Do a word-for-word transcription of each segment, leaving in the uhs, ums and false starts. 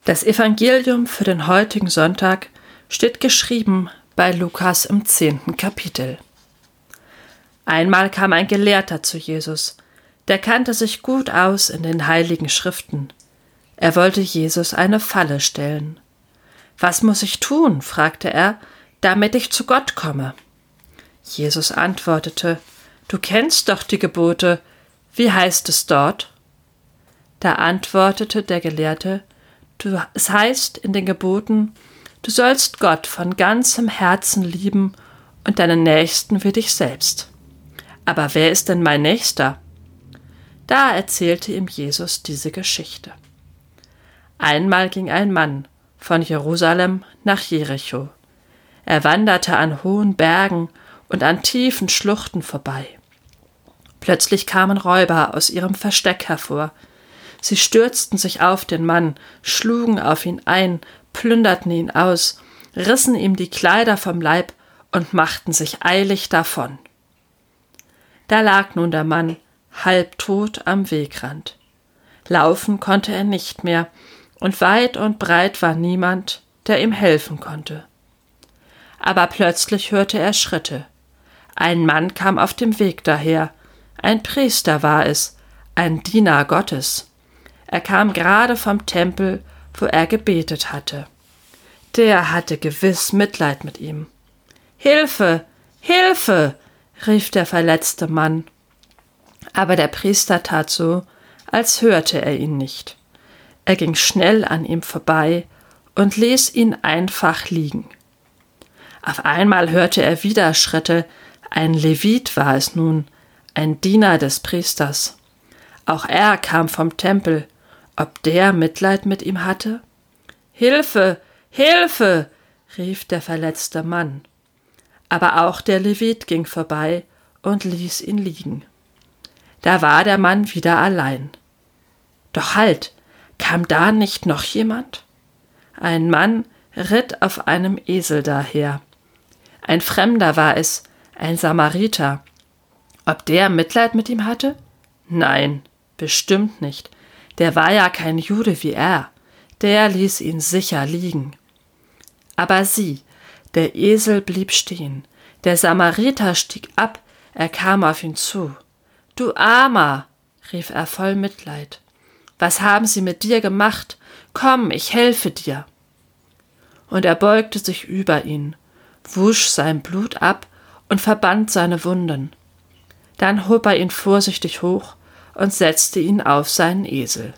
Das Evangelium für den heutigen Sonntag steht geschrieben bei Lukas im zehnten Kapitel. Einmal kam ein Gelehrter zu Jesus, der kannte sich gut aus in den heiligen Schriften. Er wollte Jesus eine Falle stellen. »Was muss ich tun?« fragte er, »damit ich zu Gott komme?« Jesus antwortete, »Du kennst doch die Gebote. Wie heißt es dort?« Da antwortete der Gelehrte, du, es heißt in den Geboten, du sollst Gott von ganzem Herzen lieben und deinen Nächsten wie dich selbst. Aber wer ist denn mein Nächster? Da erzählte ihm Jesus diese Geschichte. Einmal ging ein Mann von Jerusalem nach Jericho. Er wanderte an hohen Bergen und an tiefen Schluchten vorbei. Plötzlich kamen Räuber aus ihrem Versteck hervor. Sie stürzten sich auf den Mann, schlugen auf ihn ein, plünderten ihn aus, rissen ihm die Kleider vom Leib und machten sich eilig davon. Da lag nun der Mann, halbtot am Wegrand. Laufen konnte er nicht mehr, und weit und breit war niemand, der ihm helfen konnte. Aber plötzlich hörte er Schritte. Ein Mann kam auf dem Weg daher. Ein Priester war es, ein Diener Gottes. Er kam gerade vom Tempel, wo er gebetet hatte. Der hatte gewiss Mitleid mit ihm. »Hilfe! Hilfe!« rief der verletzte Mann. Aber der Priester tat so, als hörte er ihn nicht. Er ging schnell an ihm vorbei und ließ ihn einfach liegen. Auf einmal hörte er wieder Schritte. Ein Levit war es nun, ein Diener des Priesters. Auch er kam vom Tempel. Ob der Mitleid mit ihm hatte? »Hilfe! Hilfe!« rief der verletzte Mann. Aber auch der Levit ging vorbei und ließ ihn liegen. Da war der Mann wieder allein. Doch halt, kam da nicht noch jemand? Ein Mann ritt auf einem Esel daher. Ein Fremder war es, ein Samariter. Ob der Mitleid mit ihm hatte? Nein, bestimmt nicht. Der war ja kein Jude wie er. Der ließ ihn sicher liegen. Aber sieh, der Esel blieb stehen. Der Samariter stieg ab, er kam auf ihn zu. »Du Armer«, rief er voll Mitleid, »was haben sie mit dir gemacht? Komm, ich helfe dir.« Und er beugte sich über ihn, wusch sein Blut ab und verband seine Wunden. Dann hob er ihn vorsichtig hoch und setzte ihn auf seinen Esel.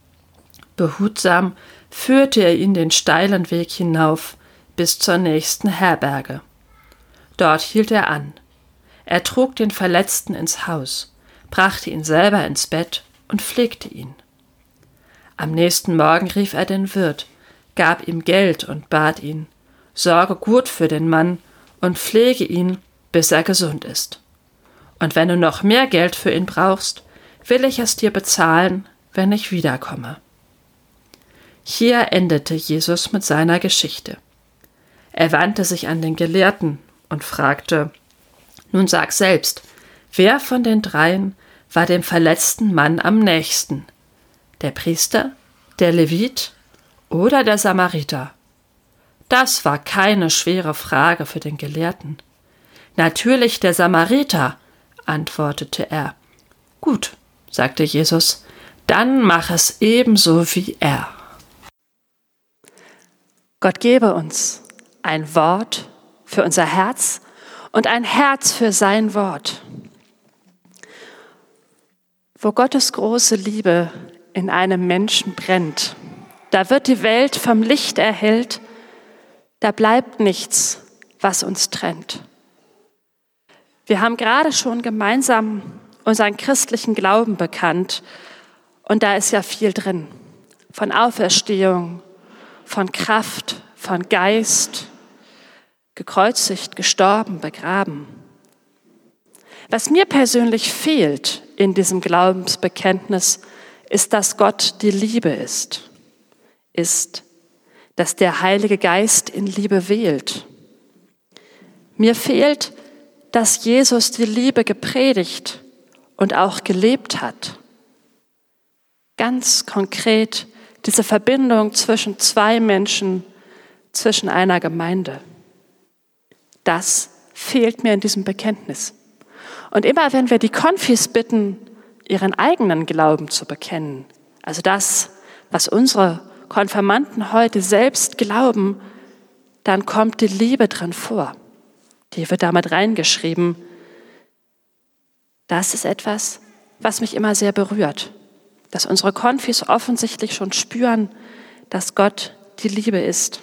Behutsam führte er ihn den steilen Weg hinauf bis zur nächsten Herberge. Dort hielt er an. Er trug den Verletzten ins Haus, brachte ihn selber ins Bett und pflegte ihn. Am nächsten Morgen rief er den Wirt, gab ihm Geld und bat ihn, sorge gut für den Mann und pflege ihn, bis er gesund ist. Und wenn du noch mehr Geld für ihn brauchst, will ich es dir bezahlen, wenn ich wiederkomme. Hier endete Jesus mit seiner Geschichte. Er wandte sich an den Gelehrten und fragte, nun sag selbst, wer von den dreien war dem verletzten Mann am nächsten? Der Priester, der Levit oder der Samariter? Das war keine schwere Frage für den Gelehrten. Natürlich der Samariter, antwortete er. Gut, sagte Jesus, dann mach es ebenso wie er. Gott gebe uns ein Wort für unser Herz und ein Herz für sein Wort. Wo Gottes große Liebe in einem Menschen brennt, da wird die Welt vom Licht erhellt, da bleibt nichts, was uns trennt. Wir haben gerade schon gemeinsam unseren christlichen Glauben bekannt und da ist ja viel drin, von Auferstehung, von Kraft, von Geist, gekreuzigt, gestorben, begraben. Was mir persönlich fehlt in diesem Glaubensbekenntnis, ist, dass Gott die Liebe ist, ist, dass der Heilige Geist in Liebe wählt. Mir fehlt, dass Jesus die Liebe gepredigt und auch gelebt hat. Ganz konkret diese Verbindung zwischen zwei Menschen, zwischen einer Gemeinde. Das fehlt mir in diesem Bekenntnis. Und immer wenn wir die Konfis bitten, ihren eigenen Glauben zu bekennen, also das, was unsere Konfirmanden heute selbst glauben, dann kommt die Liebe drin vor. Die wird damit reingeschrieben. Das ist etwas, was mich immer sehr berührt, dass unsere Konfis offensichtlich schon spüren, dass Gott die Liebe ist.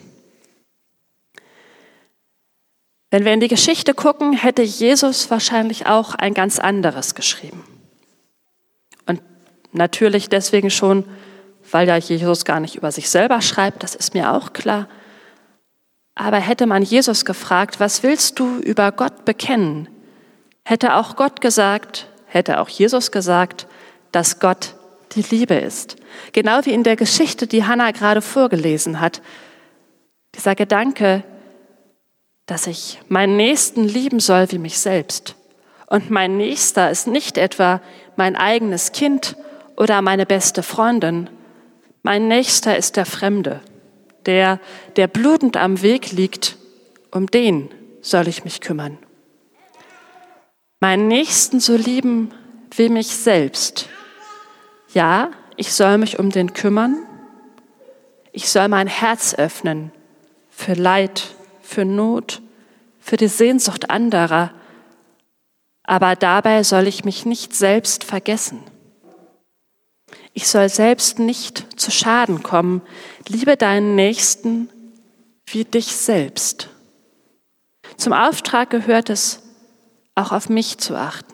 Wenn wir in die Geschichte gucken, hätte Jesus wahrscheinlich auch ein ganz anderes geschrieben. Und natürlich deswegen schon, weil ja Jesus gar nicht über sich selber schreibt, das ist mir auch klar. Aber hätte man Jesus gefragt, was willst du über Gott bekennen, hätte auch Gott gesagt, hätte auch Jesus gesagt, dass Gott die Liebe ist. Genau wie in der Geschichte, die Hannah gerade vorgelesen hat. Dieser Gedanke, dass ich meinen Nächsten lieben soll wie mich selbst. Und mein Nächster ist nicht etwa mein eigenes Kind oder meine beste Freundin. Mein Nächster ist der Fremde, der, der blutend am Weg liegt. Um den soll ich mich kümmern. Meinen Nächsten so lieben wie mich selbst. Ja, ich soll mich um den kümmern. Ich soll mein Herz öffnen für Leid, für Not, für die Sehnsucht anderer. Aber dabei soll ich mich nicht selbst vergessen. Ich soll selbst nicht zu Schaden kommen. Liebe deinen Nächsten wie dich selbst. Zum Auftrag gehört es, auch auf mich zu achten.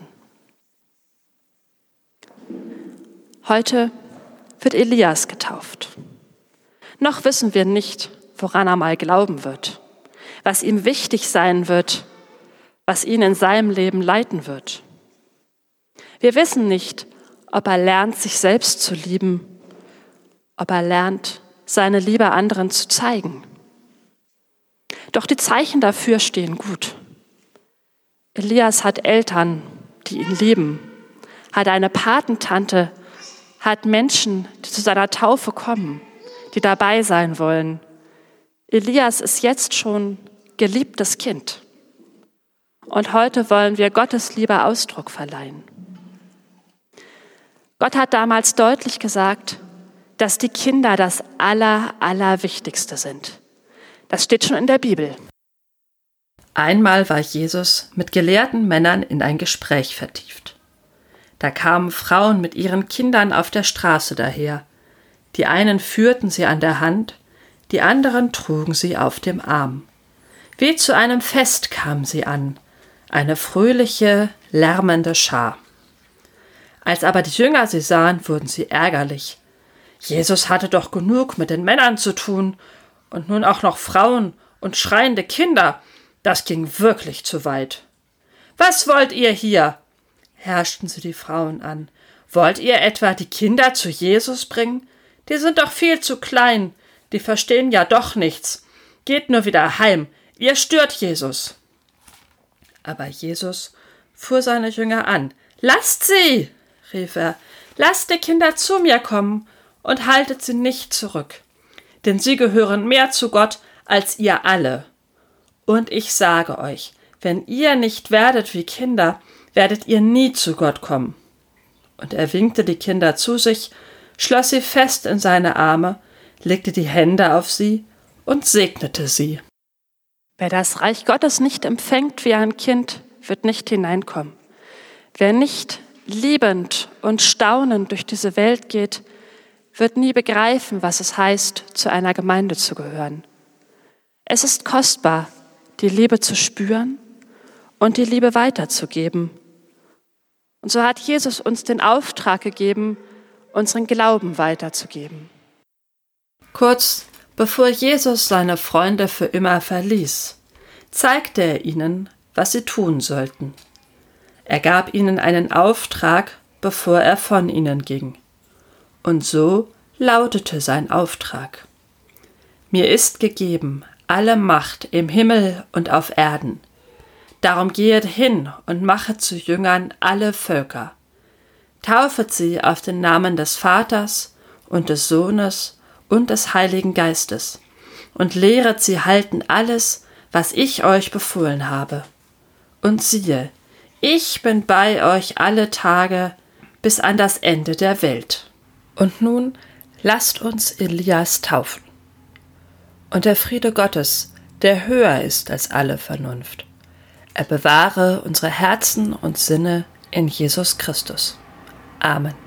Heute wird Elias getauft. Noch wissen wir nicht, woran er mal glauben wird, was ihm wichtig sein wird, was ihn in seinem Leben leiten wird. Wir wissen nicht, ob er lernt, sich selbst zu lieben, ob er lernt, seine Liebe anderen zu zeigen. Doch die Zeichen dafür stehen gut. Elias hat Eltern, die ihn lieben, hat eine Patentante, hat Menschen, die zu seiner Taufe kommen, die dabei sein wollen. Elias ist jetzt schon geliebtes Kind. Und heute wollen wir Gottes Liebe Ausdruck verleihen. Gott hat damals deutlich gesagt, dass die Kinder das Aller, Allerwichtigste sind. Das steht schon in der Bibel. Einmal war Jesus mit gelehrten Männern in ein Gespräch vertieft. Da kamen Frauen mit ihren Kindern auf der Straße daher. Die einen führten sie an der Hand, die anderen trugen sie auf dem Arm. Wie zu einem Fest kamen sie an, eine fröhliche, lärmende Schar. Als aber die Jünger sie sahen, wurden sie ärgerlich. Jesus hatte doch genug mit den Männern zu tun und nun auch noch Frauen und schreiende Kinder. Das ging wirklich zu weit. »Was wollt ihr hier?« herrschten sie die Frauen an. »Wollt ihr etwa die Kinder zu Jesus bringen? Die sind doch viel zu klein, die verstehen ja doch nichts. Geht nur wieder heim, ihr stört Jesus.« Aber Jesus fuhr seine Jünger an. »Lasst sie!« rief er. »Lasst die Kinder zu mir kommen und haltet sie nicht zurück, denn sie gehören mehr zu Gott als ihr alle. Und ich sage euch, wenn ihr nicht werdet wie Kinder, werdet ihr nie zu Gott kommen.« Und er winkte die Kinder zu sich, schloss sie fest in seine Arme, legte die Hände auf sie und segnete sie. Wer das Reich Gottes nicht empfängt wie ein Kind, wird nicht hineinkommen. Wer nicht liebend und staunend durch diese Welt geht, wird nie begreifen, was es heißt, zu einer Gemeinde zu gehören. Es ist kostbar, die Liebe zu spüren und die Liebe weiterzugeben. Und so hat Jesus uns den Auftrag gegeben, unseren Glauben weiterzugeben. Kurz bevor Jesus seine Freunde für immer verließ, zeigte er ihnen, was sie tun sollten. Er gab ihnen einen Auftrag, bevor er von ihnen ging. Und so lautete sein Auftrag: Mir ist gegeben alle Macht im Himmel und auf Erden. Darum gehet hin und machet zu Jüngern alle Völker. Taufet sie auf den Namen des Vaters und des Sohnes und des Heiligen Geistes und lehret sie halten alles, was ich euch befohlen habe. Und siehe, ich bin bei euch alle Tage bis an das Ende der Welt. Und nun lasst uns Elias taufen. Und der Friede Gottes, der höher ist als alle Vernunft, er bewahre unsere Herzen und Sinne in Jesus Christus. Amen.